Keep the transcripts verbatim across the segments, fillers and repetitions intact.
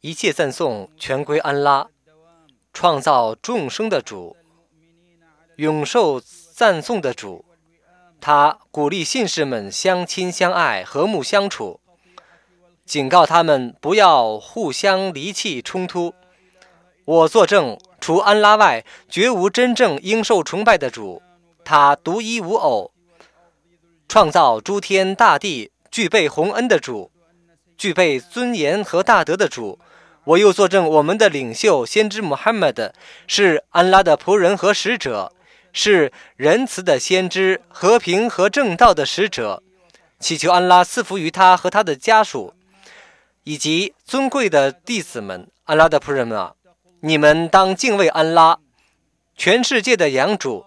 一切赞颂全归安拉，创造众生的主，永受赞颂的主。他鼓励信士们相亲相爱，和睦相处，警告他们不要互相离弃冲突。我作证，除安拉外，绝无真正应受崇拜的主，他独一无偶，创造诸天大地，具备宏恩的主，具备尊严和大德的主。我又作证，我们的领袖先知穆罕默德是安拉的仆人和使者，是仁慈的先知，和平和正道的使者。祈求安拉赐福于他和他的家属，以及尊贵的弟子们。安拉的仆人们啊，你们当敬畏安拉，全世界的养主。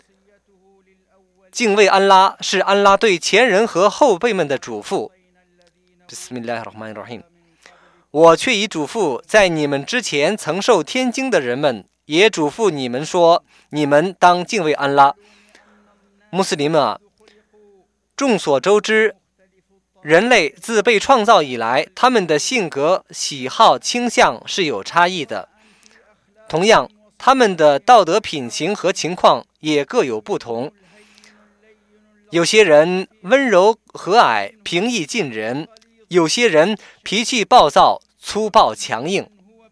敬畏安拉是安拉对前人和后辈们的嘱咐。Bismillahirrahmanirrahim。我却已嘱咐在你们之前曾受天经的人们，也嘱咐你们说，你们当敬畏安拉。穆斯林们啊，众所周知，人类自被创造以来，他们的性格、喜好、倾向是有差异的。同样，他们的道德品行和情况也各有不同。有些人温柔和蔼，平易近人；有些人脾气暴躁，粗暴强硬；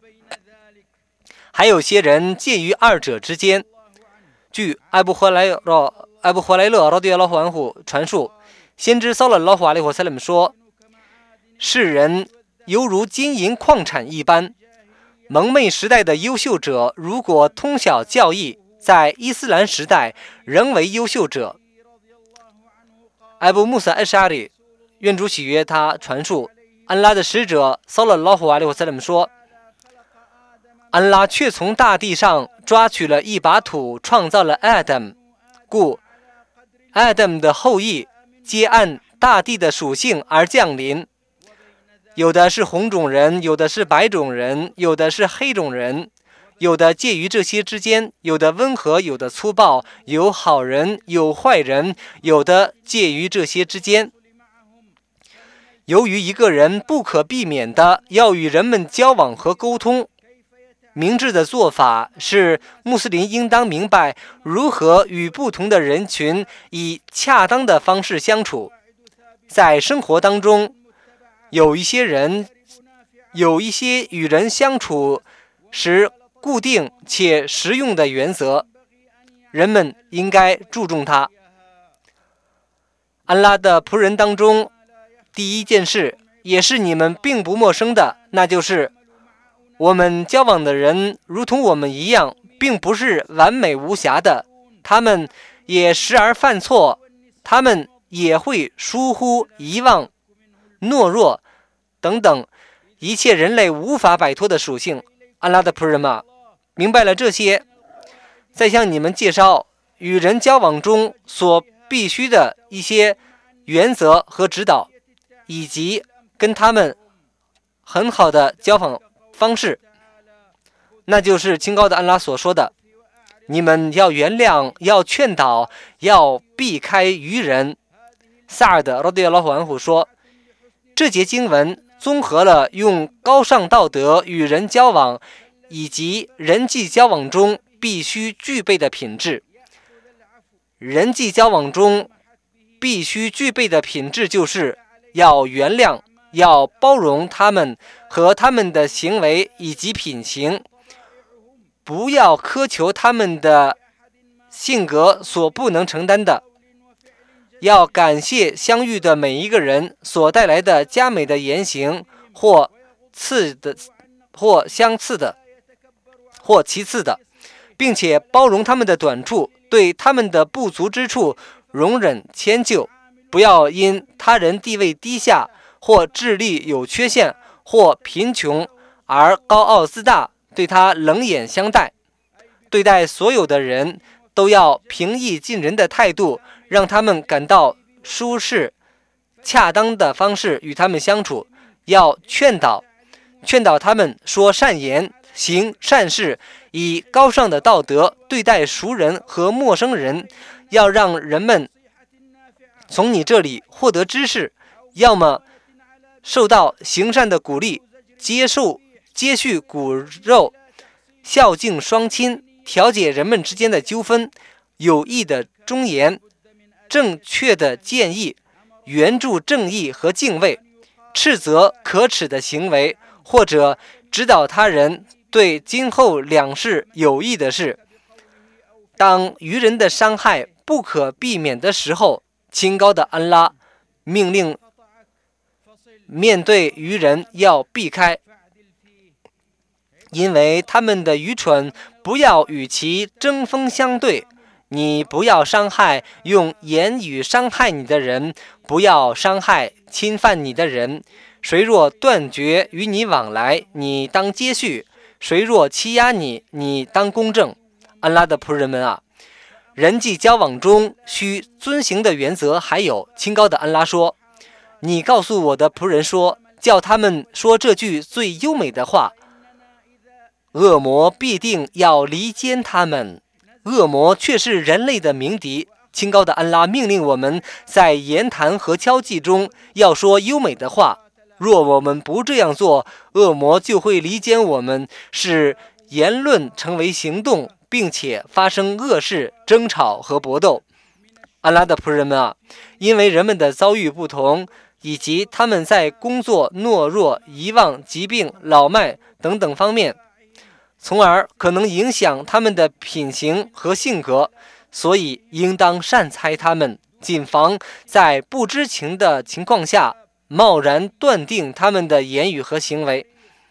还有些人介于二者之间。据艾布荷莱勒艾布荷莱勒radiyallahu anhu传述，先知撒勒拉胡阿里瓦塞勒姆说：“世人犹如金银矿产一般。蒙昧时代的优秀者，如果通晓教义，在伊斯兰时代仍为优秀者。”艾布穆萨艾沙里愿主喜悦他传述，安拉的使者撒勒拉胡阿里瓦塞勒姆说：“安拉却从大地上抓取了一把土，创造了 Adam， 故 Adam 的后裔皆按大地的属性而降临。有的是红种人，有的是白种人，有的是黑种人，有的介于这些之间，有的温和，有的粗暴，有好人，有坏人，有的介于这些之间。由于一个人不可避免的要与人们交往和沟通，明智的做法是穆斯林应当明白如何与不同的人群以恰当的方式相处。在生活当中，有一些人有一些与人相处时固定且实用的原则，人们应该注重它。安拉的仆人当中，第一件事也是你们并不陌生的，那就是我们交往的人如同我们一样，并不是完美无瑕的，他们也时而犯错，他们也会疏忽、遗忘、懦弱等等一切人类无法摆脱的属性。安拉的仆人们明白了这些，再向你们介绍与人交往中所必须的一些原则和指导，以及跟他们很好的交往方式，那就是清高的安拉所说的：你们要原谅，要劝导，要避开愚人。萨尔德radiyallahu anhu说，这节经文综合了用高尚道德与人交往以及人际交往中必须具备的品质。人际交往中必须具备的品质就是要原谅，要包容他们和他们的行为以及品行，不要苛求他们的性格所不能承担的，要感谢相遇的每一个人所带来的佳美的言行，或次的，或相次的，或其次的，并且包容他们的短处，对他们的不足之处容忍迁就，不要因他人地位低下或智力有缺陷或贫穷而高傲自大，对他冷眼相待。对待所有的人都要平易近人的态度，让他们感到舒适，恰当的方式与他们相处。要劝导劝导他们说善言，行善事，以高尚的道德对待熟人和陌生人，要让人们从你这里获得知识，要么受到行善的鼓励，接受接续骨肉，孝敬双亲，调解人们之间的纠纷，有益的忠言，正确的建议，援助正义和敬畏，斥责可耻的行为，或者指导他人对今后两世有益的事。当愚人的伤害不可避免的时候，清高的安拉命令面对愚人要避开，因为他们的愚蠢，不要与其针锋相对。你不要伤害用言语伤害你的人，不要伤害侵犯你的人。谁若断绝与你往来，你当接续；谁若欺压你，你当公正。安拉的仆人们啊，人际交往中需遵行的原则还有，清高的安拉说：你告诉我的仆人说，叫他们说这句最优美的话，恶魔必定要离间他们，恶魔却是人类的鸣笛。清高的安拉命令我们在言谈和交际中要说优美的话，若我们不这样做，恶魔就会离间我们，使言论成为行动，并且发生恶事、争吵和搏斗。安拉的仆人们啊，因为人们的遭遇不同，以及他们在工作、懦弱、遗忘、疾病、老迈等等方面，从而可能影响他们的品行和性格，所以应当善猜他们，谨防在不知情的情况下贸然断定他们的言语和行为。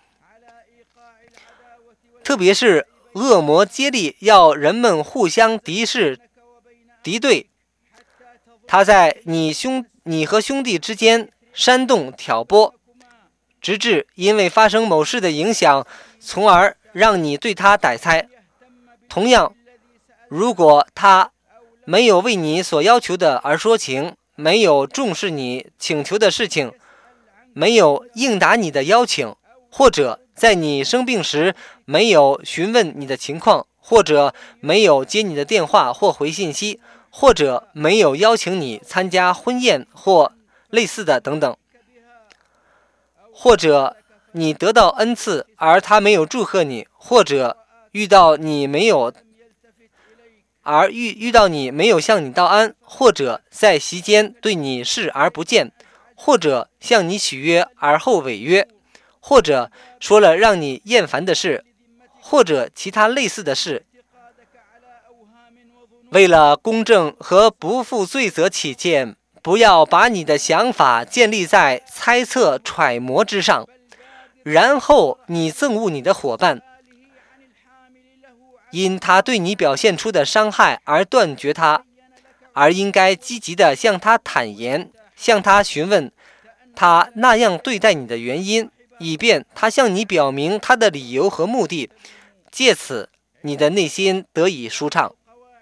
特别是恶魔接力要人们互相敌视、敌对，他在你兄你和兄弟之间煽动挑拨，直至因为发生某事的影响，从而让你对他歹猜。同样，如果他没有为你所要求的而说情，没有重视你请求的事情，没有应答你的邀请，或者在你生病时没有询问你的情况，或者没有接你的电话或回信息，或者没有邀请你参加婚宴或类似的等等，或者你得到恩赐而他没有祝贺你，或者遇到你没有而遇遇到你没有向你道安，或者在席间对你视而不见，或者向你许约而后违约，或者说了让你厌烦的事，或者其他类似的事。为了公正和不负罪责起见，不要把你的想法建立在猜测揣摩之上，然后你憎恶你的伙伴，因他对你表现出的伤害而断绝他，而应该积极地向他坦言，向他询问他那样对待你的原因，以便他向你表明他的理由和目的，借此你的内心得以舒畅。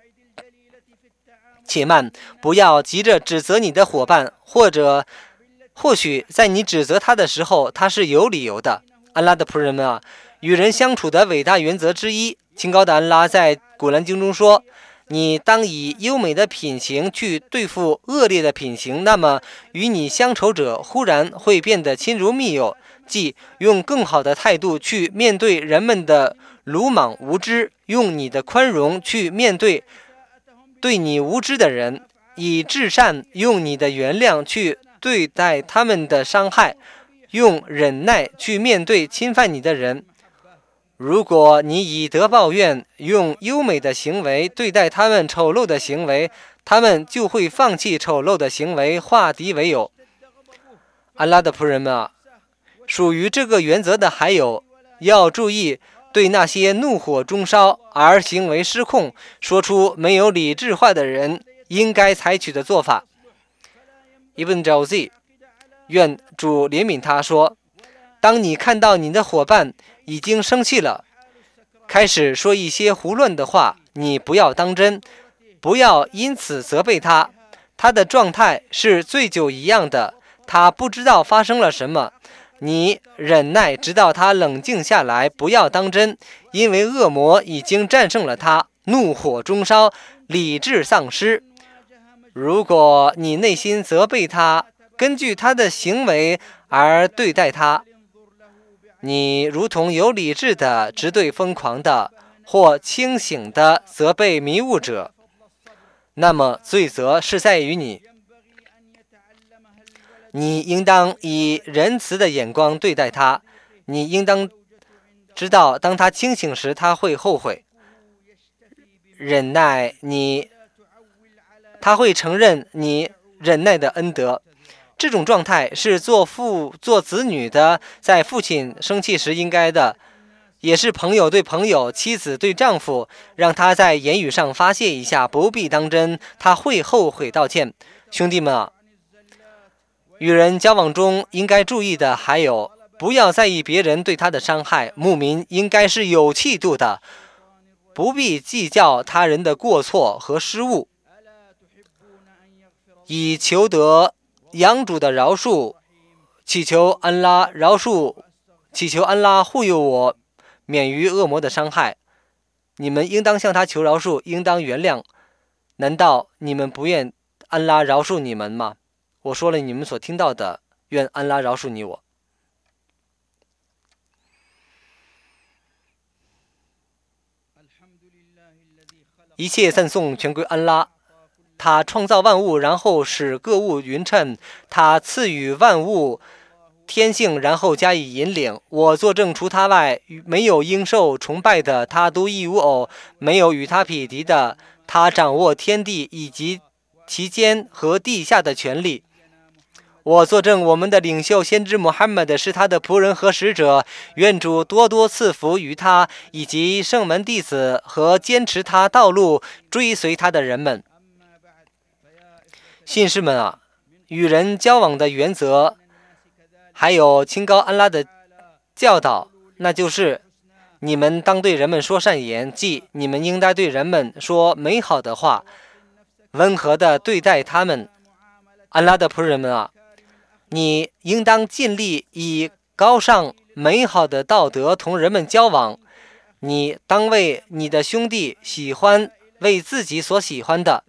且慢，不要急着指责你的伙伴，或者或许在你指责他的时候，他是有理由的。安拉的仆人们啊，与人相处的伟大原则之一，清高的安拉在古兰经中说，你当以优美的品行去对付恶劣的品行，那么与你相仇者忽然会变得亲如密友，即用更好的态度去面对人们的鲁莽无知，用你的宽容去面对对你无知的人，以至善用你的原谅去对待他们的伤害，用忍耐去面对侵犯你的人。如果你以德报怨，用优美的行为对待他们丑陋的行为，他们就会放弃丑陋的行为，化敌为友。安拉的仆人们啊，属于这个原则的还有，要注意对那些怒火中烧而行为失控、说出没有理智话的人应该采取的做法。Ibn Jawzi 愿主怜悯他说，当你看到你的伙伴已经生气了，开始说一些胡乱的话，你不要当真，不要因此责备他，他的状态是醉酒一样的，他不知道发生了什么，你忍耐直到他冷静下来，不要当真，因为恶魔已经战胜了他，怒火中烧，理智丧失。如果你内心责备他，根据他的行为而对待他， 你如同有理智的直对疯狂的，或清醒的责备迷雾者，那么罪责是在于你。你应当以仁慈的眼光对待他，你应当知道，当他清醒时，他会后悔。忍耐你，他会承认你忍耐的恩德。这种状态是做父做子女的在父亲生气时应该的，也是朋友对朋友、妻子对丈夫，让他在言语上发泄一下，不必当真，他会后悔道歉。兄弟们啊，与人交往中应该注意的还有，不要在意别人对他的伤害。牧民应该是有气度的，不必计较他人的过错和失误，以求得养主的饶恕，祈求安拉饶恕，祈求安拉护佑我，免于恶魔的伤害。你们应当向他求饶恕，应当原谅。难道你们不愿安拉饶恕你们吗？我说了你们所听到的，愿安拉饶恕你我。一切赞颂全归安拉，他创造万物，然后使各物匀称，他赐予万物天性，然后加以引领。我作证，除他外没有应受崇拜的，他独一无偶，没有与他匹敌的。他掌握天地以及其间和地下的权利。我作证，我们的领袖先知穆罕默德是他的仆人和使者，愿主多多赐福于他以及圣门弟子和坚持他道路、追随他的人们。信士们啊，与人交往的原则，还有清高安拉的教导，那就是你们当对人们说善言，即你们应该对人们说美好的话，温和地对待他们。安拉的仆人们啊，你应当尽力以高尚美好的道德同人们交往。你当为你的兄弟喜欢为自己所喜欢的，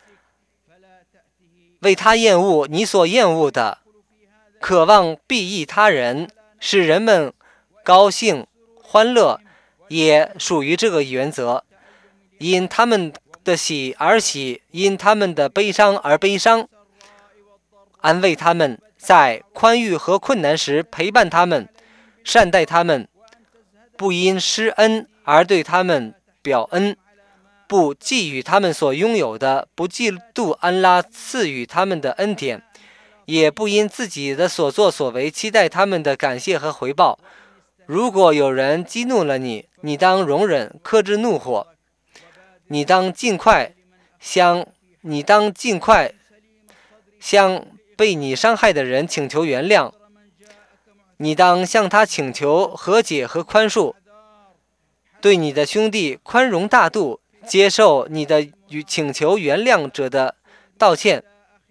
为他厌恶你所厌恶的，渴望裨益他人，使人们高兴欢乐，也属于这个原则。因他们的喜而喜，因他们的悲伤而悲伤，安慰他们，在宽裕和困难时陪伴他们，善待他们，不因施恩而对他们表恩，不觊觎他们所拥有的，不嫉妒安拉赐予他们的恩典，也不因自己的所作所为期待他们的感谢和回报。如果有人激怒了你，你当容忍，克制怒火。你当尽快向你当尽快向被你伤害的人请求原谅。你当向他请求和解和宽恕，对你的兄弟宽容大度，接受你的请求原谅者的道歉，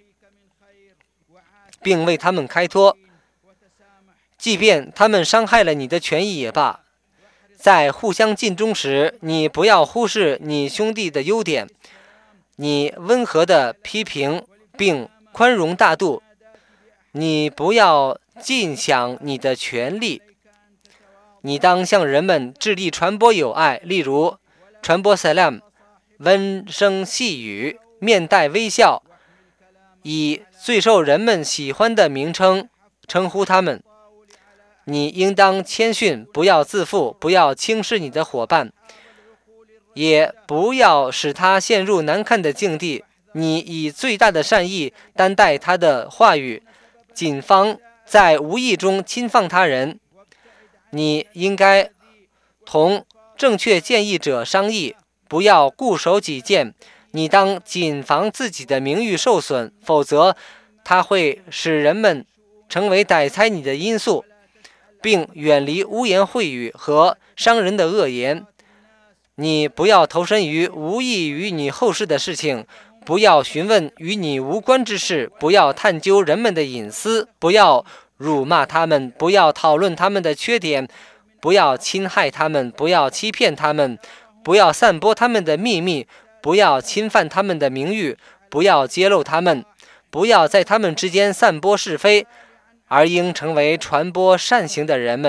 并为他们开脱，即便他们伤害了你的权益也罢。在互相尽忠时，你不要忽视你兄弟的优点，你温和地批评并宽容大度，你不要尽享你的权利。你当向人们致力传播友爱，例如传播 salam， 温声细语，面带微笑，以最受人们喜欢的名称称呼他们。你应当谦逊，不要自负，不要轻视你的伙伴，也不要使他陷入难看的境地。你以最大的善意担待他的话语，谨防在无意中侵犯他人。你应该同正确建议者商议，不要固守己见。你当谨防自己的名誉受损，否则它会使人们成为逮猜你的因素，并远离污言秽语和伤人的恶言。你不要投身于无益于你后世的事情，不要询问与你无关之事，不要探究人们的隐私，不要辱骂他们，不要讨论他们的缺点，不要侵害他们，不要欺骗他们，不要散播他们的秘密，不要侵犯他们的名誉，不要揭露他们，不要在他们之间散播是非，而应成为传播善行的人们。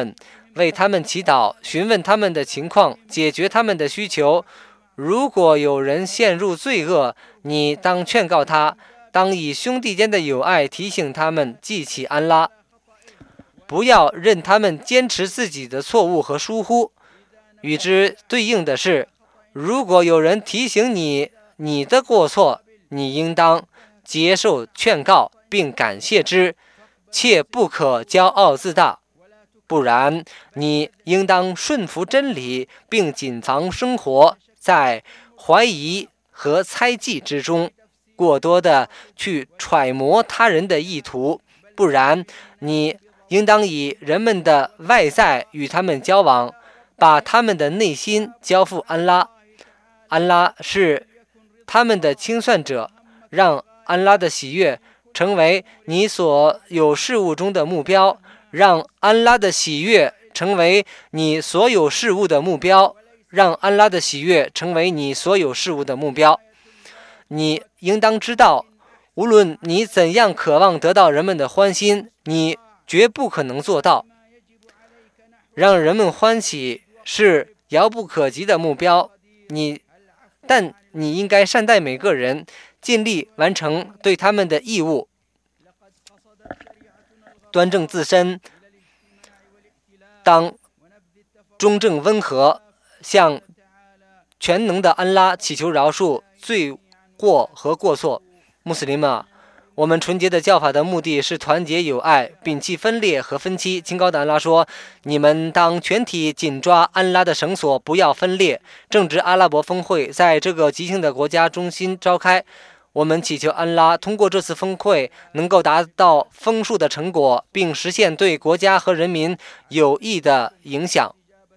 为他们祈祷，询问他们的情况，解决他们的需求。如果有人陷入罪恶，你当劝告他，当以兄弟间的友爱提醒他们记起安拉，不要任他们坚持自己的错误和疏忽。与之对应的是，如果有人提醒你你的过错，你应当接受劝告并感谢之，切不可骄傲自大，不然你应当顺服真理，并谨防生活在怀疑和猜忌之中，过多的去揣摩他人的意图，不然你应当以人们的外在与他们交往，把他们的内心交付安拉。安拉是他们的清算者，让安拉的喜悦成为你所有事物中的目标，让安拉的喜悦成为你所有事物的目标，让安拉的喜悦成为你所有事物的目标。你应当知道，无论你怎样渴望得到人们的欢心，你绝不可能做到。让人们欢喜是遥不可及的目标，你但你应该善待每个人，尽力完成对他们的义务，端正自身，当中正温和，向全能的安拉祈求饶恕罪过和过错。穆斯林们啊，我们纯洁的教法的目的是团结友爱，摒弃分裂和分歧。清高的安拉说，你们当全体紧抓安拉的绳索，不要分裂。正值阿拉伯峰会在这个吉庆的国家中心召开，我们祈求安拉通过这次峰会能够达到丰硕的成果，并实现对国家和人民有益的影响。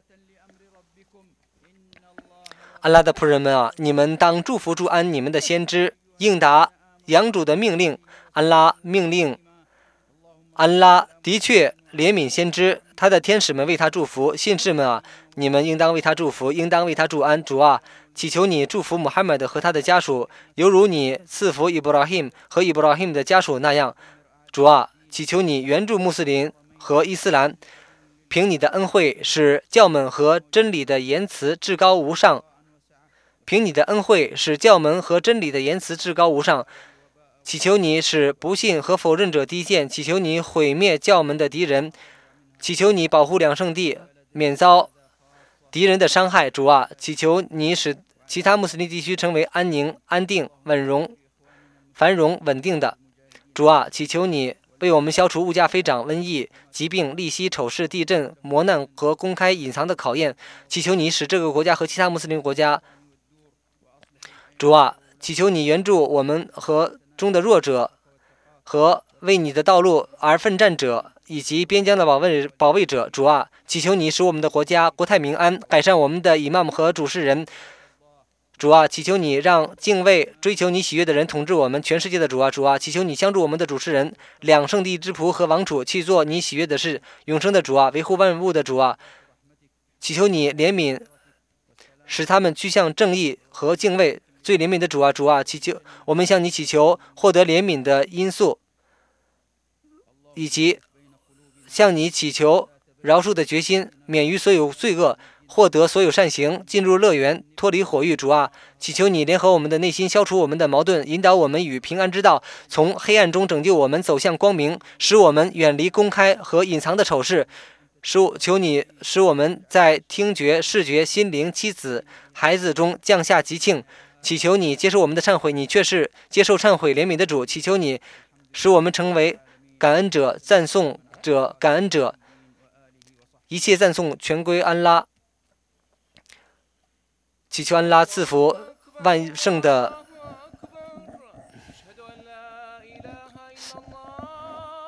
安拉的仆人们啊，你们当祝福祝安你们的先知，应答养主的命令。安拉命令，安拉的确怜悯先知，他的天使们为他祝福。信士们啊，你们应当为他祝福，应当为他祝安。主啊，祈求你祝福穆罕默德和他的家属，犹如你赐福伊布拉希姆和伊布拉希姆的家属那样。主啊，祈求你援助穆斯林和伊斯兰，凭你的恩惠使教门和真理的言辞至高无上。凭你的恩惠使教门和真理的言辞至高无上。祈求你使不信和否认者低贱，祈求你毁灭教门的敌人，祈求你保护两圣地免遭敌人的伤害。主啊，祈求你使其他穆斯林地区成为安宁、安定、稳荣、繁荣、稳定的。主啊，祈求你为我们消除物价飞涨、瘟疫、疾病、利息、丑事、地震、磨难和公开隐藏的考验。祈求你使这个国家和其他穆斯林国家，主啊，祈求你援助我们和中的弱者和为你的道路而奋战者，以及边疆的保卫保卫者。主啊，祈求你使我们的国家国泰民安，改善我们的伊玛目和主事人。主啊，祈求你让敬畏追求你喜悦的人统治我们。全世界的主啊，主啊，祈求你相助我们的主持人、两圣地之仆和王储，去做你喜悦的事。永生的主啊，维护万物的主啊，祈求你怜悯，使他们趋向正义和敬畏。最怜悯的主啊，主啊，祈求我们向你祈求获得怜悯的因素，以及向你祈求饶恕的决心，免于所有罪恶，获得所有善行，进入乐园，脱离火狱。主啊，祈求你联合我们的内心，消除我们的矛盾，引导我们与平安之道，从黑暗中拯救我们走向光明，使我们远离公开和隐藏的丑事。使求你使我们在听觉、视觉、心灵、妻子、孩子中降下吉庆。祈求你接受我们的忏悔，你却是接受忏悔怜悯的主。祈求你使我们成为感恩者、赞颂者、感恩者，一切赞颂全归安拉。祈求安拉赐福万圣的